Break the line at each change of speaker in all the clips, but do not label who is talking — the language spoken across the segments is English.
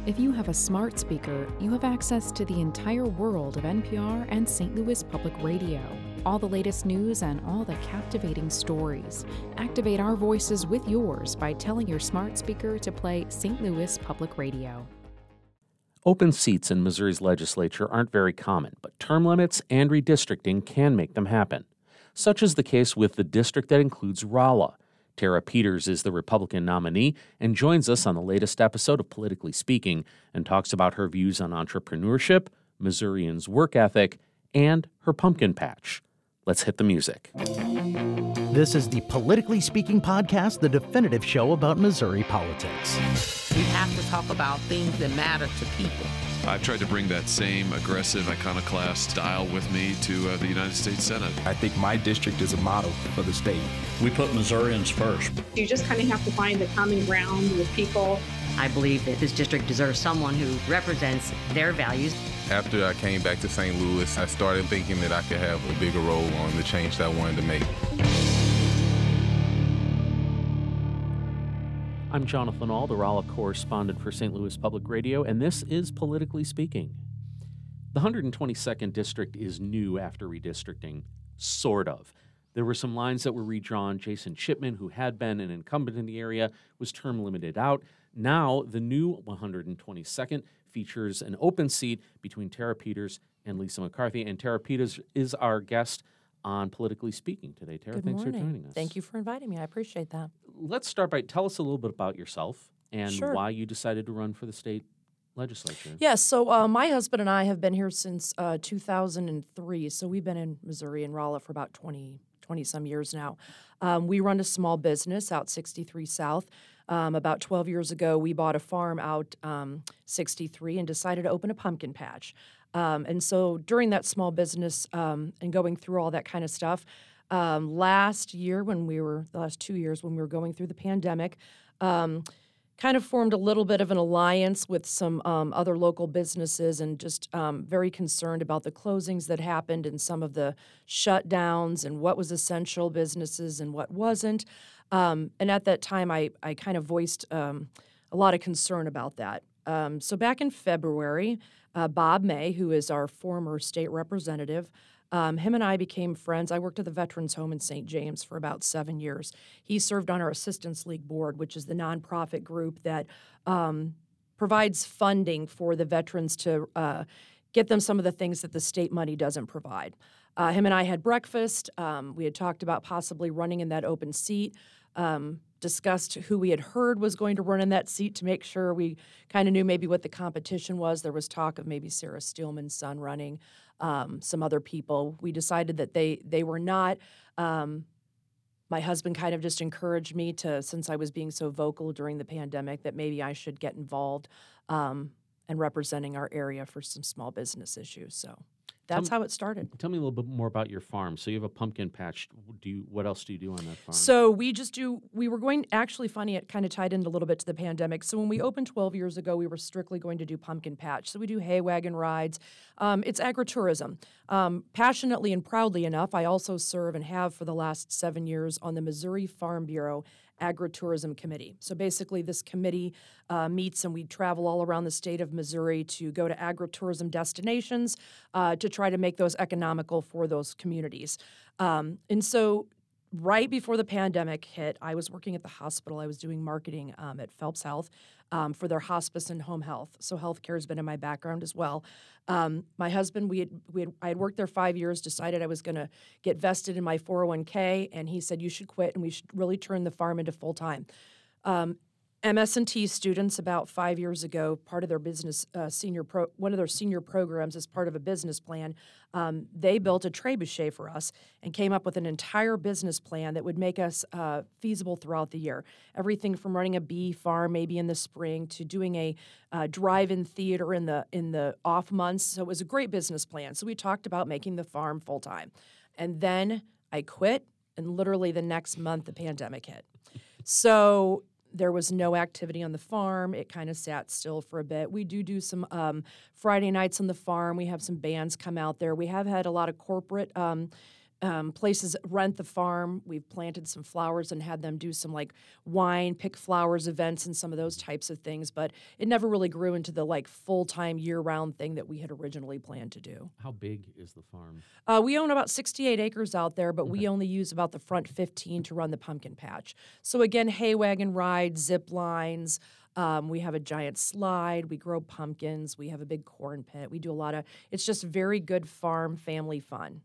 If you have a smart speaker, you have access to the entire world of NPR and St. Louis Public Radio. All the latest news and all the captivating stories. Activate our voices with yours by telling your smart speaker to play St. Louis Public Radio.
Open seats in Missouri's legislature aren't very common, but term limits and redistricting can make them happen. Such is the case with the district that includes Rolla. Tara Peters is the Republican nominee and joins us on the latest episode of Politically Speaking and talks about her views on entrepreneurship, Missourians' work ethic, and her pumpkin patch. Let's hit the music.
This is the Politically Speaking podcast, the definitive show about Missouri politics.
We have to talk about things that matter to people.
I've tried to bring that same aggressive iconoclast style with me to the United States Senate.
I think my district is a model for the state.
We put Missourians first.
You just kind of have to find the common ground with people.
I believe that this district deserves someone who represents their values.
After I came back to St. Louis, I started thinking that I could have a bigger role on the change that I wanted to make.
I'm Jonathan Ahl, the Rolla correspondent for St. Louis Public Radio, and this is Politically Speaking. The 122nd District is new after redistricting, sort of. There were some lines that were redrawn. Jason Chipman, who had been an incumbent in the area, was term limited out. Now, the new 122nd features an open seat between Tara Peters and Lisa McCarthy, and Tara Peters is our guest on Politically Speaking today. Tara,
Good
thanks
morning.
for joining us.
Thank you for inviting me. I appreciate that.
Let's start by tell us a little bit about yourself and
Sure.
why you decided to run for the state legislature.
Yes, so my husband and I have been here since 2003, so we've been in Missouri and Rolla for about 20-some years now. We run a small business out 63 South. About 12 years ago, we bought a farm out 63 and decided to open a pumpkin patch. And so during that small business and going through all that kind of stuff, last 2 years when we were going through the pandemic, kind of formed a little bit of an alliance with some other local businesses and just very concerned about the closings that happened and some of the shutdowns and what was essential businesses and what wasn't. And at that time, I kind of voiced a lot of concern about that. So back in February, Bob May, who is our former state representative, him and I became friends. I worked at the Veterans Home in St. James for about 7 years. He served on our Assistance League Board, which is the nonprofit group that provides funding for the veterans to get them some of the things that the state money doesn't provide. Him and I had breakfast. We had talked about possibly running in that open seat, discussed who we had heard was going to run in that seat to make sure we kind of knew maybe what the competition was. There was talk of maybe Sarah Steelman's son running, some other people. We decided that they were not. My husband kind of just encouraged me to, since I was being so vocal during the pandemic, that maybe I should get involved and representing our area for some small business issues. So that's how it started.
Tell me a little bit more about your farm. So you have a pumpkin patch. What else do you do on that farm?
So we were going, actually funny, it kind of tied in a little bit to the pandemic. So when we opened 12 years ago, we were strictly going to do pumpkin patch. So we do hay wagon rides. It's agritourism. Passionately and proudly enough, I also serve and have for the last 7 years on the Missouri Farm Bureau Agritourism Committee. So basically this committee meets and we travel all around the state of Missouri to go to agritourism destinations to try to make those economical for those communities. And so right before the pandemic hit, I was working at the hospital. I was doing marketing at Phelps Health for their hospice and home health. So healthcare has been in my background as well. My husband, I had worked there 5 years, decided I was going to get vested in my 401k, and he said, you should quit and we should really turn the farm into full-time. MS&T students about 5 years ago, part of their business one of their senior programs as part of a business plan, they built a trebuchet for us and came up with an entire business plan that would make us feasible throughout the year. Everything from running a bee farm maybe in the spring to doing a drive-in theater in the off months. So it was a great business plan. So we talked about making the farm full-time. And then I quit, and literally the next month the pandemic hit. So there was no activity on the farm. It kind of sat still for a bit. We do some Friday nights on the farm. We have some bands come out there. We have had a lot of corporate places rent the farm. We've planted some flowers and had them do some like wine, pick flowers events and some of those types of things. But it never really grew into the like full-time year-round thing that we had originally planned to do.
How big is the farm?
We own about 68 acres out there, but we only use about the front 15 to run the pumpkin patch. So again, hay wagon rides, zip lines. We have a giant slide. We grow pumpkins. We have a big corn pit. We do a lot of, it's just very good farm family fun.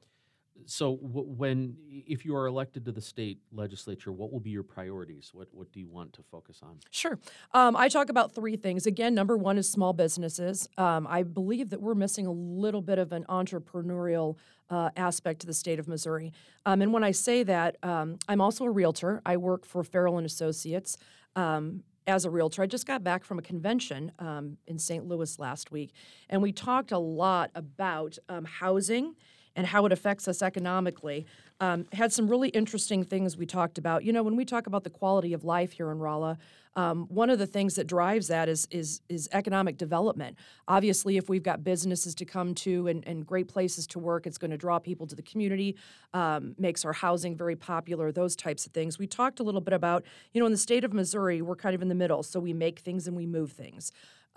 So if you are elected to the state legislature, what will be your priorities? What do you want to focus on?
Sure. I talk about three things. Again, number one is small businesses. I believe that we're missing a little bit of an entrepreneurial aspect to the state of Missouri. And when I say that, I'm also a realtor. I work for Farrell and Associates. As a realtor, I just got back from a convention in St. Louis last week, and we talked a lot about housing and how it affects us economically. Had some really interesting things we talked about. You know, when we talk about the quality of life here in Rolla, one of the things that drives that is economic development. Obviously, if we've got businesses to come to and great places to work, it's going to draw people to the community, makes our housing very popular, those types of things. We talked a little bit about, you know, in the state of Missouri, we're kind of in the middle, so we make things and we move things.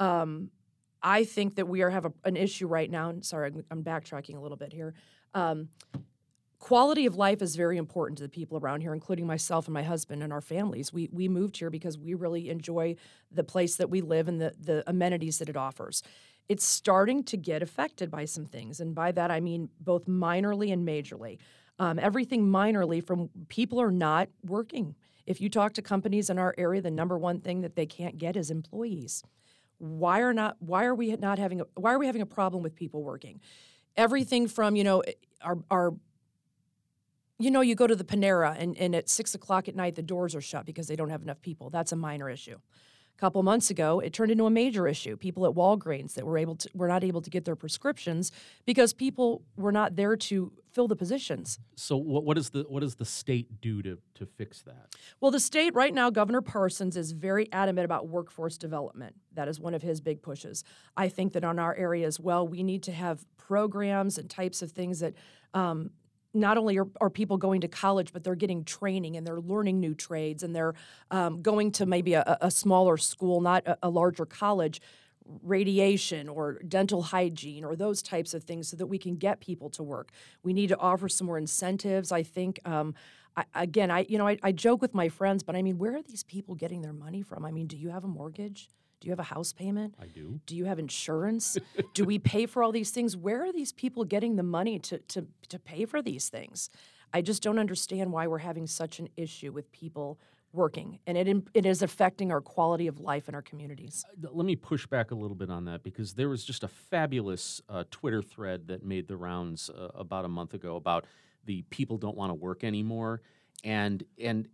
I think that we have an issue right now. And sorry, I'm backtracking a little bit here. Quality of life is very important to the people around here, including myself and my husband and our families. We moved here because we really enjoy the place that we live and the amenities that it offers. It's starting to get affected by some things, and by that I mean both minorly and majorly. Everything minorly from people are not working. If you talk to companies in our area, the number one thing that they can't get is employees. Why are we having a problem with people working? Everything from, you know, our you know, you go to the Panera and at 6 o'clock at night the doors are shut because they don't have enough people. That's a minor issue. A couple months ago, it turned into a major issue. People at Walgreens that were not able to get their prescriptions because people were not there to fill the positions.
So what does the state do to fix that?
Well, the state right now, Governor Parsons is very adamant about workforce development. That is one of his big pushes. I think that on our area as well, we need to have programs and types of things that not only are people going to college, but they're getting training and they're learning new trades and they're going to maybe a smaller school, not a larger college, radiation or dental hygiene or those types of things so that we can get people to work. We need to offer some more incentives. I think, I joke with my friends, but I mean, where are these people getting their money from? I mean, do you have a mortgage? Do you have a house payment?
I do.
Do you have insurance? Do we pay for all these things? Where are these people getting the money to pay for these things? I just don't understand why we're having such an issue with people working, and it is affecting our quality of life in our communities.
Let me push back a little bit on that because there was just a fabulous Twitter thread that made the rounds about a month ago about the people don't want to work anymore, and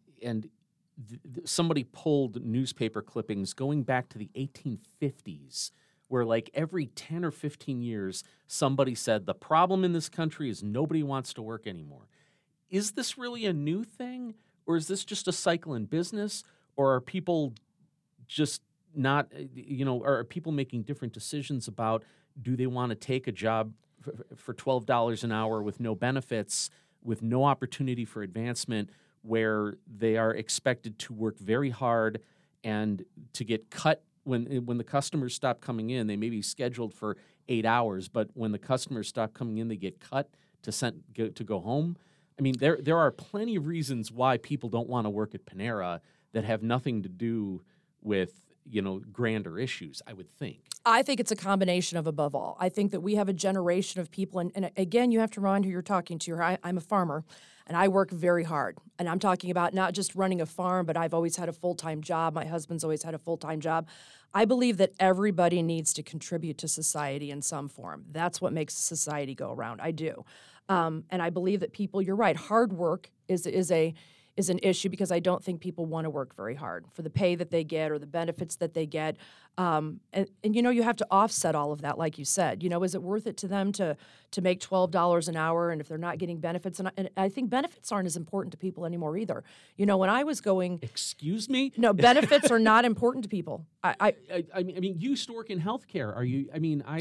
somebody pulled newspaper clippings going back to the 1850s where like every 10 or 15 years somebody said the problem in this country is nobody wants to work anymore. Is this really a new thing, or is this just a cycle in business, or are people just not, are people making different decisions about do they want to take a job for $12 an hour with no benefits, with no opportunity for advancement, where they are expected to work very hard and to get cut when the customers stop coming in. They may be scheduled for 8 hours, but when the customers stop coming in, they get cut to go home. I mean, there are plenty of reasons why people don't want to work at Panera that have nothing to do with grander issues, I would think.
I think it's a combination of above all. I think that we have a generation of people, and again, you have to remind who you're talking to. I'm a farmer, and I work very hard. And I'm talking about not just running a farm, but I've always had a full-time job. My husband's always had a full-time job. I believe that everybody needs to contribute to society in some form. That's what makes society go around. I do. And I believe that people, you're right, hard work is an issue because I don't think people want to work very hard for the pay that they get or the benefits that they get. And you have to offset all of that, like you said. Is it worth it to them to make $12 an hour, and if they're not getting benefits? And I think benefits aren't as important to people anymore either. When I was going...
Excuse me?
No, benefits are not important to people.
I mean, you used to work in healthcare. Are you... I mean,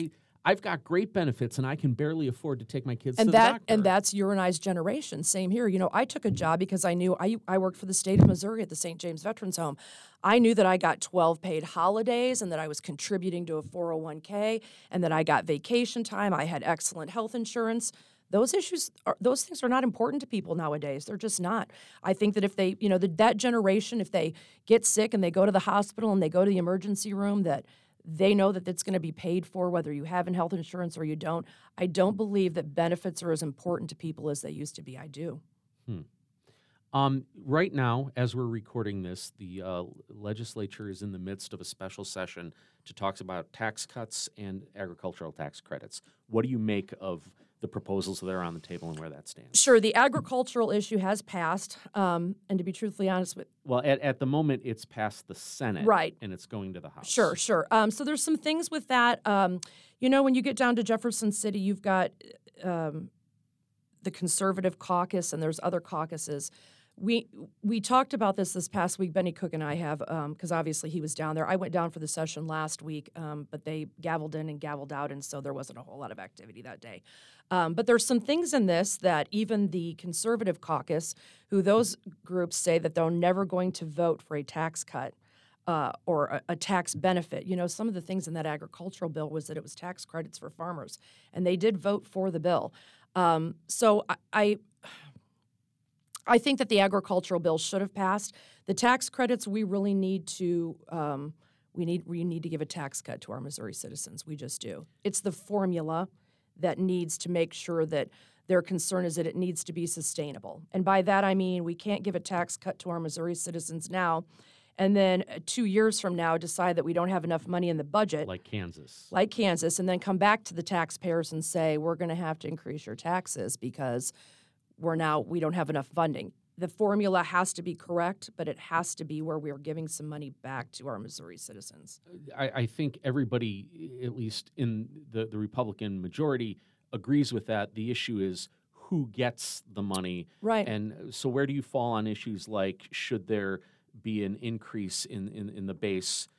I've got great benefits and I can barely afford to take my kids to the
that
doctor.
and that's your and I's generation. Same here. You know, I took a job because I knew I worked for the state of Missouri at the St. James Veterans Home. I knew that I got 12 paid holidays and that I was contributing to a 401k and that I got vacation time. I had excellent health insurance. Those things are not important to people nowadays. They're just not. I think that if they, you know, that generation, if they get sick and they go to the hospital and they go to the emergency room, that they know that it's going to be paid for whether you have health insurance or you don't. I don't believe that benefits are as important to people as they used to be. I do.
Right now, as we're recording this, the legislature is in the midst of a special session to talk about tax cuts and agricultural tax credits. What do you make of the proposals that are on the table and where that stands?
Sure, the agricultural issue has passed, and to be truthfully honest with...
Well, at the moment, it's passed the Senate.
Right.
And it's going to the House.
Sure. So there's some things with that. You know, when you get down to Jefferson City, you've got the Conservative Caucus, and there's other caucuses. We talked about this past week. Benny Cook and I have, because obviously he was down there. I went down for the session last week, but they gavelled in and gavelled out, and so there wasn't a whole lot of activity that day. But there's some things in this that even the Conservative Caucus, who those groups say that they're never going to vote for a tax cut or a tax benefit. You know, some of the things in that agricultural bill was that it was tax credits for farmers, and they did vote for the bill. So I think that the agricultural bill should have passed. The tax credits, we really need to we need to give a tax cut to our Missouri citizens. We just do. It's the formula that needs to make sure that their concern is that it needs to be sustainable. And by that I mean we can't give a tax cut to our Missouri citizens now and then 2 years from now decide that we don't have enough money in the budget.
Like Kansas,
and then come back to the taxpayers and say, we're going to have to increase your taxes because we don't have enough funding. The formula has to be correct, but it has to be where we're giving some money back to our Missouri citizens.
I think everybody, at least in the Republican majority, agrees with that. The issue is who gets the money.
Right.
And so where do you fall on issues like should there be an increase in the base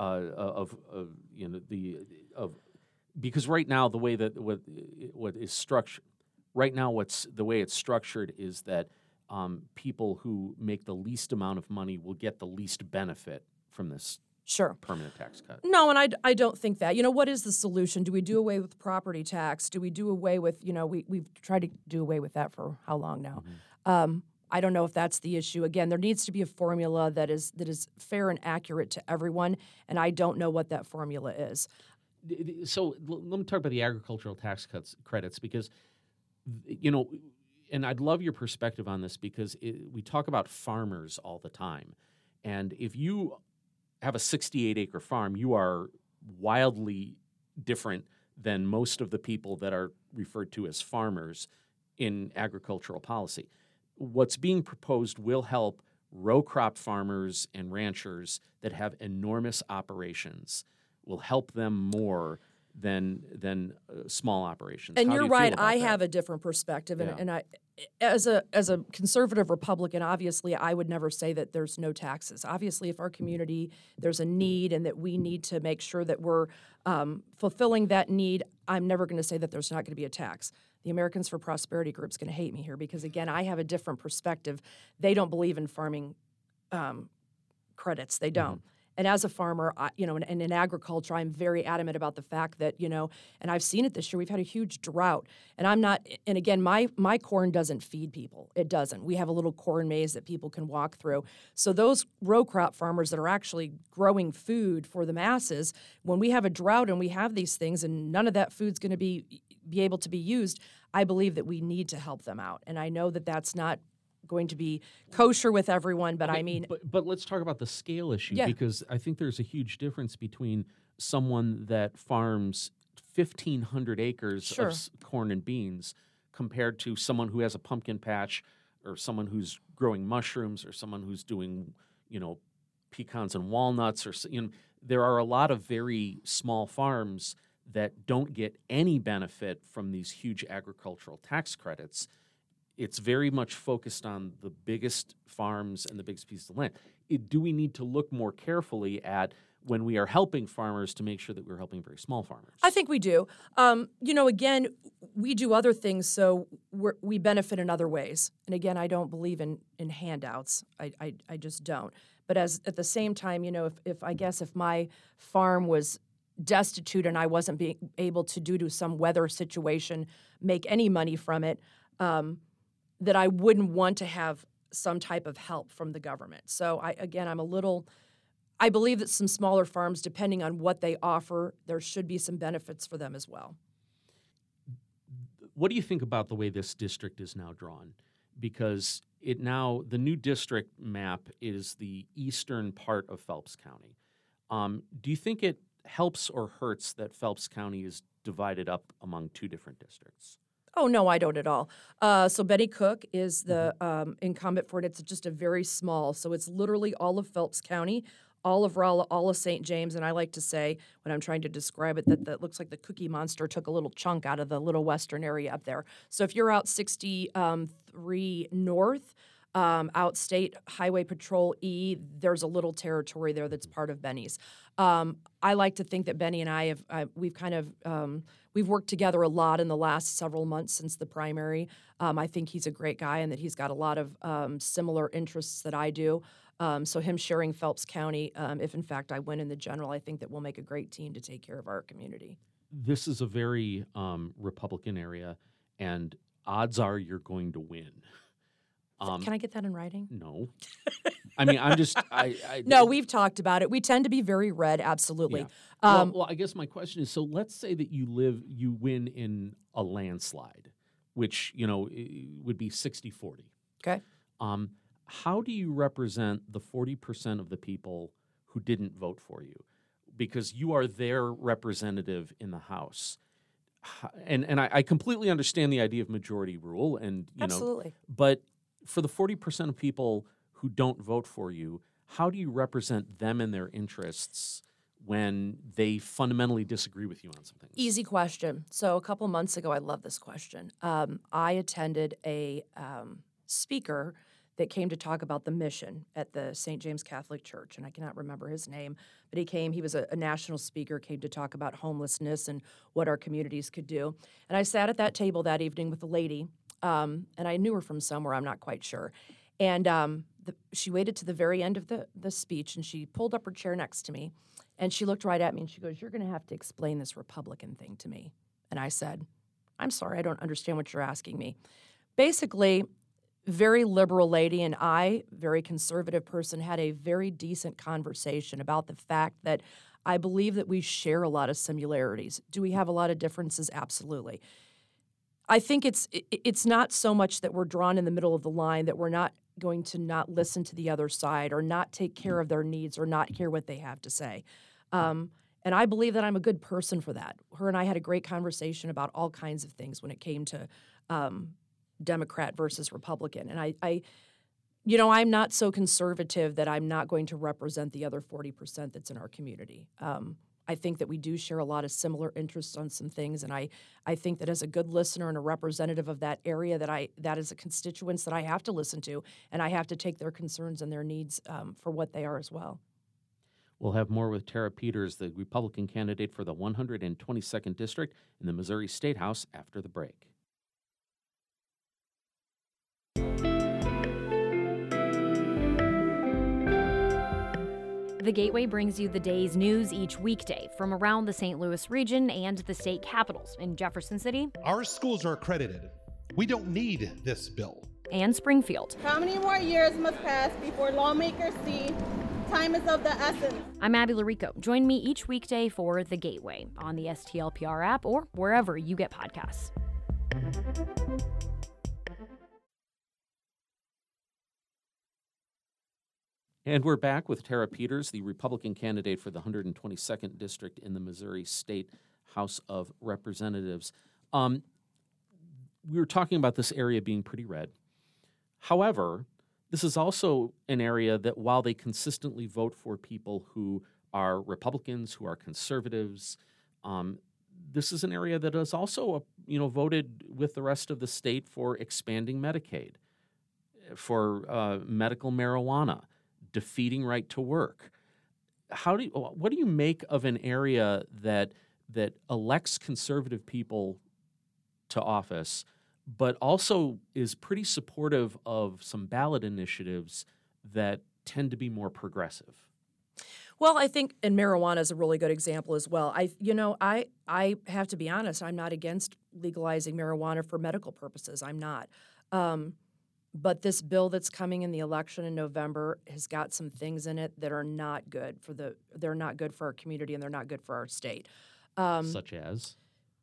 because right now the way that what is structured right now the way it's structured is that people who make the least amount of money will get the least benefit from this permanent tax cut.
No, and I don't think that. You know, what is the solution? Do we do away with property tax? Do we do away with, you know, we've tried to do away with that for how long now? Mm-hmm. I don't know if that's the issue. Again, there needs to be a formula that is fair and accurate to everyone, and I don't know what that formula is.
So let me talk about the agricultural tax credits because, you know, and I'd love your perspective on this because we talk about farmers all the time. And if you have a 68-acre farm, you are wildly different than most of the people that are referred to as farmers in agricultural policy. What's being proposed will help row crop farmers and ranchers that have enormous operations, will help them more than small operations.
And
How
you're
do you feel
right.
about
I
that?
have a different perspective,
Yeah.
and I, as a conservative Republican, obviously I would never say that there's no taxes. Obviously, if our community there's a need and that we need to make sure that we're fulfilling that need, I'm never going to say that there's not going to be a tax. The Americans for Prosperity Group's going to hate me here because again, I have a different perspective. They don't believe in farming credits. They don't. Mm-hmm. And as a farmer, and in agriculture, I'm very adamant about the fact that, you know, and I've seen it this year, we've had a huge drought. And and again, my corn doesn't feed people. It doesn't. We have a little corn maze that people can walk through. So those row crop farmers that are actually growing food for the masses, when we have a drought and we have these things and none of that food's going to be able to be used, I believe that we need to help them out. And I know that that's not going to be kosher with everyone, but I mean...
But let's talk about the scale issue,
yeah.
Because I think there's a huge difference between someone that farms 1,500 acres
sure.
of corn and beans compared to someone who has a pumpkin patch or someone who's growing mushrooms or someone who's doing, you know, pecans and walnuts. There are a lot of very small farms that don't get any benefit from these huge agricultural tax credits. It's very much focused on the biggest farms and the biggest pieces of land. Do we need to look more carefully at when we are helping farmers to make sure that we're helping very small farmers.
I think we do. Again, we do other things, so we benefit in other ways. And again, I don't believe in handouts. I just don't. But at the same time, if my farm was destitute and I wasn't being able to, due to some weather situation, make any money from it, that I wouldn't want to have some type of help from the government. So I believe that some smaller farms, depending on what they offer, there should be some benefits for them as well.
What do you think about the way this district is now drawn? Because the new district map is the eastern part of Phelps County. Do you think it helps or hurts that Phelps County is divided up among two different districts?
Oh, no, I don't at all. So Betty Cook is the incumbent for it. It's just a very small, so it's literally all of Phelps County, all of Rolla, all of St. James, and I like to say, when I'm trying to describe it, that looks like the Cookie Monster took a little chunk out of the little western area up there. So if you're out 63 north, out State Highway Patrol E, there's a little territory there that's part of Benny's. I like to think that Benny and I we've worked together a lot in the last several months since the primary. I think he's a great guy and that he's got a lot of similar interests that I do. So him sharing Phelps County, if in fact I win in the general, I think that we'll make a great team to take care of our community.
This is a very Republican area, and odds are you're going to win.
Can I get that in writing?
No. I mean, I'm just...
No, we've talked about it. We tend to be very red, absolutely.
Yeah. Well, I guess my question is, so let's say that you win in a landslide, which, would be 60-40.
Okay.
How do you represent the 40% of the people who didn't vote for you? Because you are their representative in the House. And I completely understand the idea of majority rule, and
absolutely.
But for the 40% of people who don't vote for you, how do you represent them and their interests when they fundamentally disagree with you on some things?
Easy question. So a couple months ago, I love this question. I attended a speaker that came to talk about the mission at the St. James Catholic Church, and I cannot remember his name, but he was a national speaker, came to talk about homelessness and what our communities could do. And I sat at that table that evening with a lady, and I knew her from somewhere, I'm not quite sure. And she waited to the very end of the speech, and she pulled up her chair next to me, and she looked right at me, and she goes, "You're going to have to explain this Republican thing to me." And I said, "I'm sorry, I don't understand what you're asking me." Basically, very liberal lady and I, very conservative person, had a very decent conversation about the fact that I believe that we share a lot of similarities. Do we have a lot of differences? Absolutely. I think it's not so much that we're drawn in the middle of the line, that we're not going to not listen to the other side or not take care of their needs or not hear what they have to say. And I believe that I'm a good person for that. Her and I had a great conversation about all kinds of things when it came to Democrat versus Republican. And I'm not so conservative that I'm not going to represent the other 40% that's in our community. I think that we do share a lot of similar interests on some things, and I think that as a good listener and a representative of that area, that is a constituents that I have to listen to, and I have to take their concerns and their needs for what they are as well.
We'll have more with Tara Peters, the Republican candidate for the 122nd District in the Missouri State House, after the break.
The Gateway brings you the day's news each weekday from around the St. Louis region and the state capitals in Jefferson City.
Our schools are accredited. We don't need this bill.
And Springfield.
How many more years must pass before lawmakers see time is of the essence?
I'm Abby Larico. Join me each weekday for The Gateway on the STLPR app or wherever you get podcasts.
And we're back with Tara Peters, the Republican candidate for the 122nd District in the Missouri State House of Representatives. We were talking about this area being pretty red. However, this is also an area that, while they consistently vote for people who are Republicans, who are conservatives, this is an area that has also, voted with the rest of the state for expanding Medicaid, for medical marijuana, defeating right to work. what do you make of an area that elects conservative people to office, but also is pretty supportive of some ballot initiatives that tend to be more progressive?
Well, I think, and marijuana is a really good example as well. I have to be honest, I'm not against legalizing marijuana for medical purposes. I'm not. But this bill that's coming in the election in November has got some things in it that are not good they're not good for our community, and they're not good for our state.
Such as?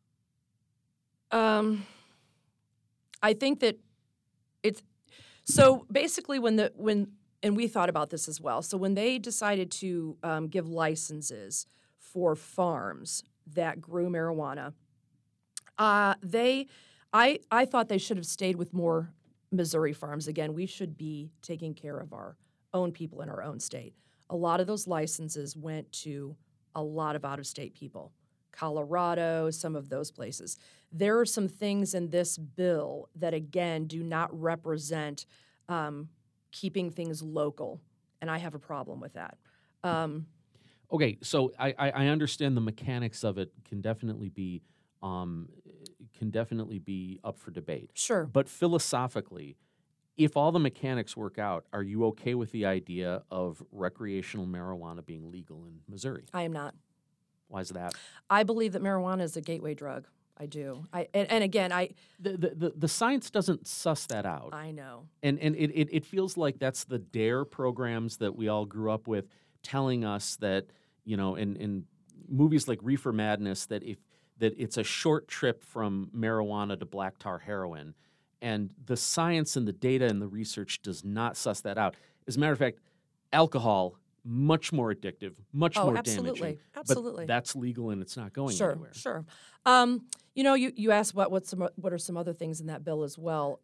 I think that it's so basically and we thought about this as well. So when they decided to give licenses for farms that grew marijuana, I thought they should have stayed with more Missouri farms. Again, we should be taking care of our own people in our own state. A lot of those licenses went to a lot of out-of-state people. Colorado, some of those places. There are some things in this bill that, again, do not represent keeping things local, and I have a problem with that.
Okay, so I understand the mechanics of it can definitely be up for debate.
Sure.
But philosophically, if all the mechanics work out, are you okay with the idea of recreational marijuana being legal in Missouri?
I am not.
Why is that?
I believe that marijuana is a gateway drug. I do. The
science doesn't suss that out.
I know.
And it feels like that's the DARE programs that we all grew up with telling us that, in movies like Reefer Madness, that it's a short trip from marijuana to black tar heroin. And the science and the data and the research does not suss that out. As a matter of fact, alcohol, much more addictive, much more damaging.
Absolutely.
But that's legal and it's not going anywhere.
Sure. You asked what are some other things in that bill as well.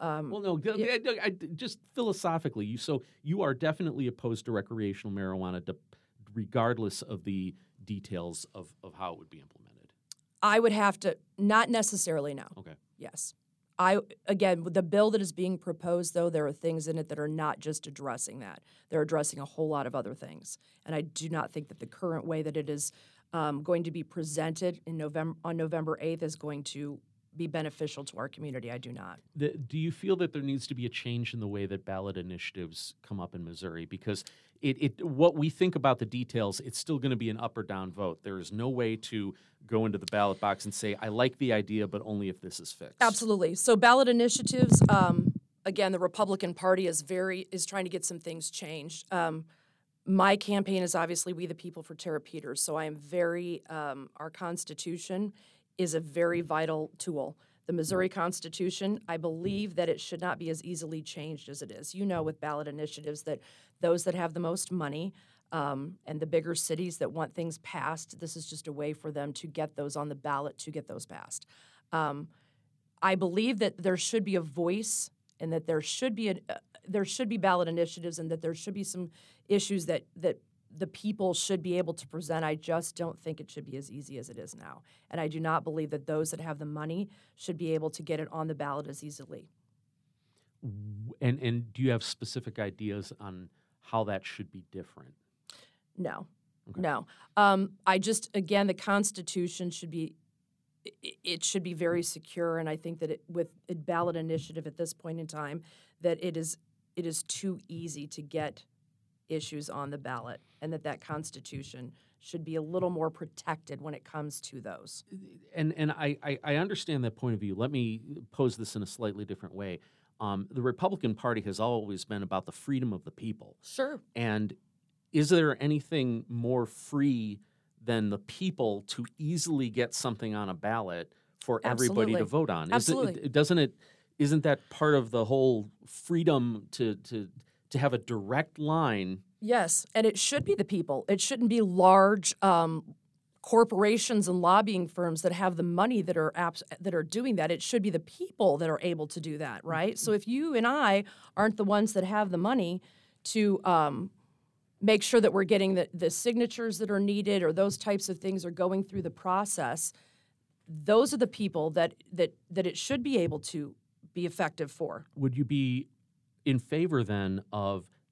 Just philosophically, you are definitely opposed to recreational marijuana, regardless of the details of how it would be implemented.
I would have to, not necessarily, no.
Okay.
Yes. The bill that is being proposed, though, there are things in it that are not just addressing that. They're addressing a whole lot of other things. And I do not think that the current way that it is going to be presented on November 8th is going to be beneficial to our community. I do not.
Do you feel that there needs to be a change in the way that ballot initiatives come up in Missouri? Because what we think about the details, it's still going to be an up or down vote. There is no way to go into the ballot box and say, I like the idea, but only if this is fixed.
Absolutely. So ballot initiatives, again, the Republican Party is trying to get some things changed. My campaign is obviously We the People for Tara Peters, so I am our Constitution is a very vital tool. The Missouri Constitution, I believe that it should not be as easily changed as it is. With ballot initiatives that those that have the most money and the bigger cities that want things passed, this is just a way for them to get those on the ballot, to get those passed. I believe that there should be a voice and that there should be ballot initiatives and that there should be some issues that the people should be able to present. I just don't think it should be as easy as it is now. And I do not believe that those that have the money should be able to get it on the ballot as easily.
And do you have specific ideas on how that should be different?
No. Okay. No. Again, the Constitution should be very secure, and I think that with a ballot initiative at this point in time, that it is too easy to get issues on the ballot, and that Constitution should be a little more protected when it comes to those.
And I understand that point of view. Let me pose this in a slightly different way. The Republican Party has always been about the freedom of the people.
Sure.
And is there anything more free than the people to easily get something on a ballot for everybody to vote on?
Absolutely.
Isn't that part of the whole freedom to have a direct line?
Yes, and it should be the people. It shouldn't be large corporations and lobbying firms that have the money that are doing that. It should be the people that are able to do that, right? So if you and I aren't the ones that have the money to make sure that we're getting the signatures that are needed or those types of things are going through the process, those are the people that it should be able to be effective for.
Would you be in favor then of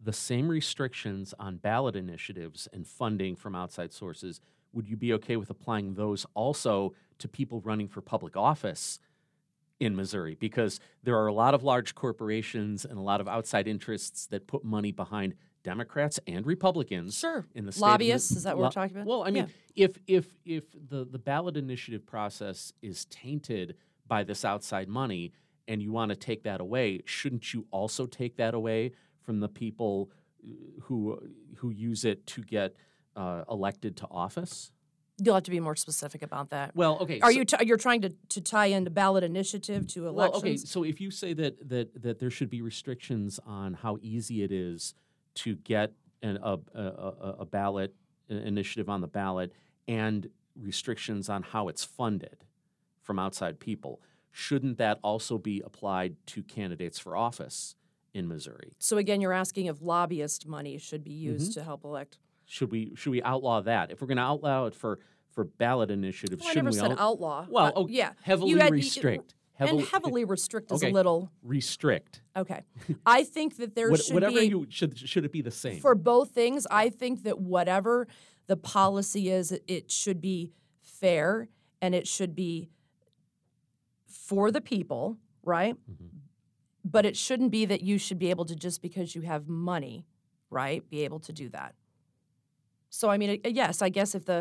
the same restrictions on ballot initiatives and funding from outside sources, would you be okay with applying those also to people running for public office in Missouri? Because there are a lot of large corporations and a lot of outside interests that put money behind Democrats and Republicans.
Sure.
In the state
Lobbyists, is that what we're talking about?
Well, I mean, if the ballot initiative process is tainted by this outside money and you want to take that away, shouldn't you also take that away from the people who use it to get elected to office?
You'll have to be more specific about that.
Well, okay.
Are you're trying to tie into ballot initiative to elections?
Well, okay. So if you say that there should be restrictions on how easy it is to get a ballot initiative on the ballot and restrictions on how it's funded from outside people, shouldn't that also be applied to candidates for office in Missouri?
So again, you're asking if lobbyist money should be used to help elect.
Should we outlaw that? If we're going to outlaw it for ballot initiatives,
Well, I
shouldn't
never
we
said outlaw.
Well,
yeah,
heavily restrict.
Heavily restrict is
okay.
a little
restrict.
Okay, I think that there should
whatever
be
should it be the same
for both things. I think that whatever the policy is, it should be fair and it should be for the people, right? Mm-hmm. But it shouldn't be that you should be able to, just because you have money, right, be able to do that. So I mean, yes, I guess if the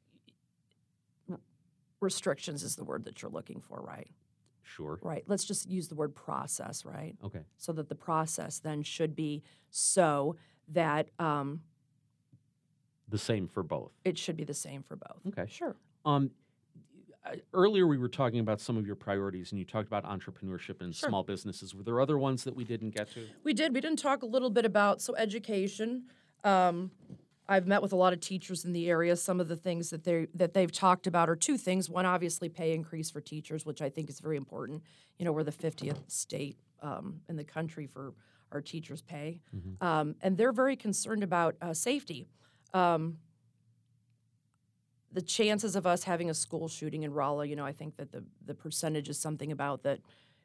restrictions is the word that you're looking for, right?
Sure.
Right. Let's just use the word process, right?
Okay.
So that the process then should be so that
the same for both.
It should be the same for both.
Okay.
Sure.
Earlier we were talking about some of your priorities, and you talked about entrepreneurship and small businesses. Were there other ones that we didn't get to?
We did. We didn't talk a little bit about education. I've met with a lot of teachers in the area. Some of the things that they've talked about are two things. One, obviously, pay increase for teachers, which I think is very important. You know, we're the 50th state in the country for our teachers' pay, and they're very concerned about safety. The chances of us having a school shooting in Rolla, you know, I think that the percentage is something about that.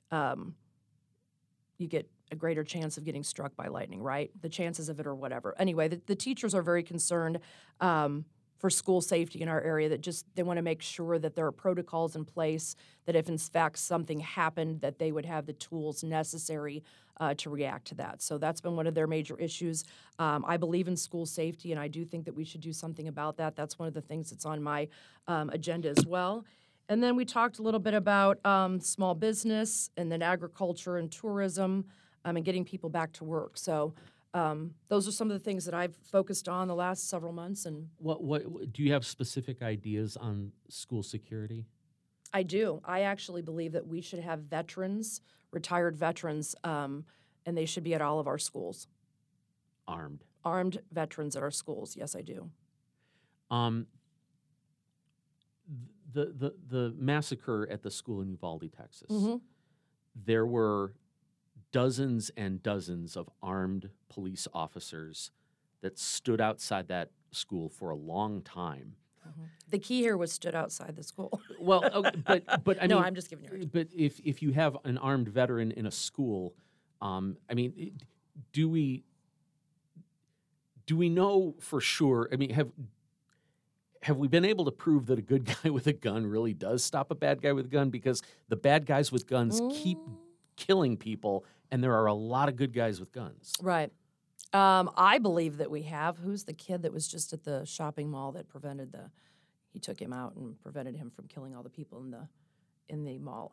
You get a greater chance of getting struck by lightning, right? The chances of it or whatever. Anyway, the teachers are very concerned for school safety in our area, that they want to make sure that there are protocols in place, that if in fact something happened, that they would have the tools necessary to react to that. So that's been one of their major issues. I believe in school safety, and I do think that we should do something about that. That's one of the things that's on my agenda as well. And then we talked a little bit about small business and then agriculture and tourism and getting people back to work. So those are some of the things that I've focused on the last several months. And
what do you have specific ideas on school security?
I do. I actually believe that we should have veterans, retired veterans, and they should be at all of our schools. Armed veterans at our schools. Yes, I do.
The massacre at the school in Uvalde, Texas,
there
were dozens and dozens of armed police officers that stood outside that school for a long time.
The key here was stood outside the school.
Well, okay, but I
no,
mean,
I'm just giving you.
But if you have an armed veteran in a school, I mean, do we know for sure? I mean, have we been able to prove that a good guy with a gun really does stop a bad guy with a gun? Because the bad guys with guns keep killing people, and there are a lot of good guys with guns.
Right. I believe that we have. Who's the kid that was just at the shopping mall that he took him out and prevented him from killing all the people in the mall?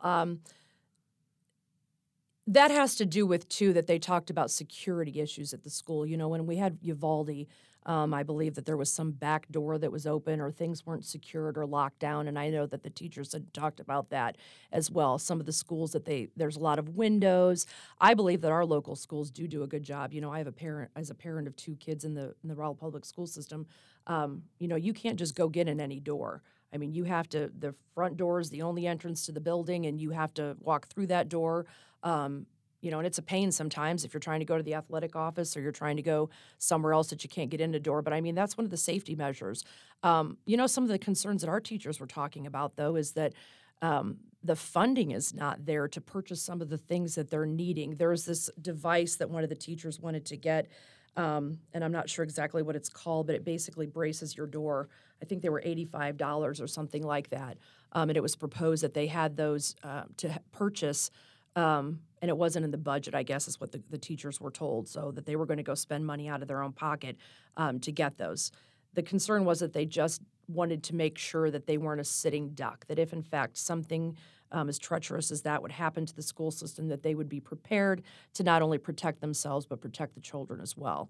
That has to do with, too, that they talked about security issues at the school. You know, when we had Uvalde, I believe that there was some back door that was open or things weren't secured or locked down, and I know that the teachers had talked about that as well. Some of the schools there's a lot of windows. I believe that our local schools do a good job. You know, I have as a parent of two kids in the Rolla public school system, you know, you can't just go get in any door. I mean, the front door is the only entrance to the building, and you have to walk through that door. You know, and it's a pain sometimes if you're trying to go to the athletic office or you're trying to go somewhere else that you can't get in the door. But I mean, that's one of the safety measures. You know, some of the concerns that our teachers were talking about, though, is that the funding is not there to purchase some of the things that they're needing. There's this device that one of the teachers wanted to get And I'm not sure exactly what it's called, but it basically braces your door. I think they were $85 or something like that. And it was proposed that they had those to purchase, and it wasn't in the budget, I guess is what the teachers were told, so that they were going to go spend money out of their own pocket to get those. The concern was that they just wanted to make sure that they weren't a sitting duck, that if in fact something as treacherous as that would happen to the school system, that they would be prepared to not only protect themselves but protect the children as well.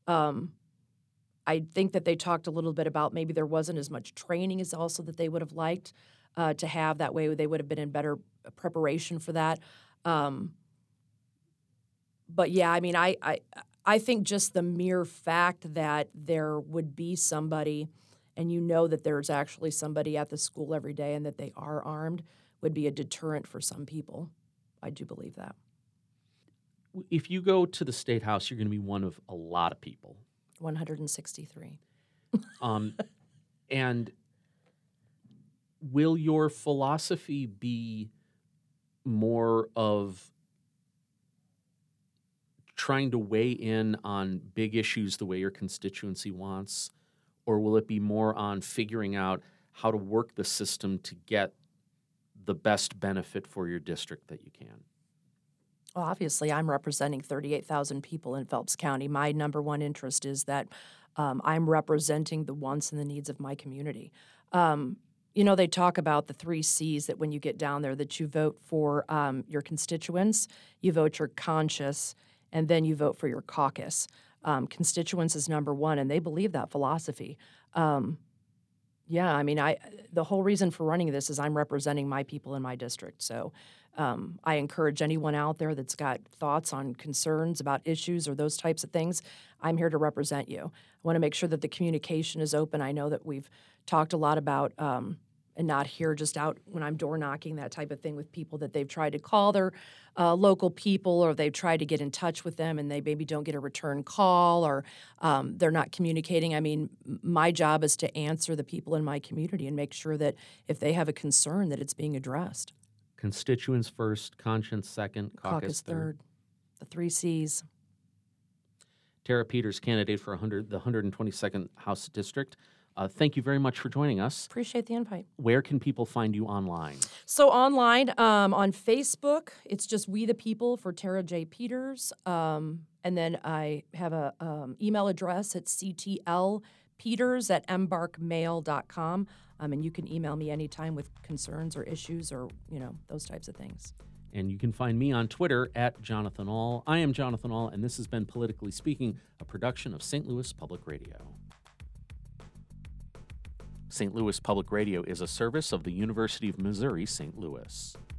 I think that they talked a little bit about maybe there wasn't as much training as also that they would have liked to have. That way they would have been in better preparation for that. But yeah, I mean, I think just the mere fact that there would be somebody, and you know that there's actually somebody at the school every day and that they are armed, would be a deterrent for some people. I do believe that.
If you go to the State House, you're going to be one of a lot of people.
163.
And will your philosophy be more of trying to weigh in on big issues the way your constituency wants, or will it be more on figuring out how to work the system to get the best benefit for your district that you can?
Well, obviously, I'm representing 38,000 people in Phelps County. My number one interest is that I'm representing the wants and the needs of my community. You know, they talk about the 3 C's, that when you get down there, that you vote for your constituents, you vote your conscience, and then you vote for your caucus. Constituents is number one, and they believe that philosophy. Yeah, I mean, the whole reason for running this is I'm representing my people in my district. So I encourage anyone out there that's got thoughts on concerns about issues or those types of things, I'm here to represent you. I want to make sure that the communication is open. I know that we've talked a lot about, and not here just out when I'm door knocking, that type of thing with people, that they've tried to call their local people, or they've tried to get in touch with them and they maybe don't get a return call, or they're not communicating. I mean, my job is to answer the people in my community and make sure that if they have a concern, that it's being addressed.
Constituents first, conscience second, caucus third.
The 3 C's.
Tara Peters, candidate for the 122nd House District. Thank you very much for joining us.
Appreciate the invite.
Where can people find you online?
So online, on Facebook, it's just We the People for Tara J. Peters. And then I have a email address at ctlpeters@embarkmail.com. And you can email me anytime with concerns or issues or, those types of things.
And you can find me on Twitter at Jonathan Ahl. I am Jonathan Ahl, and this has been Politically Speaking, a production of St. Louis Public Radio. St. Louis Public Radio is a service of the University of Missouri St. Louis.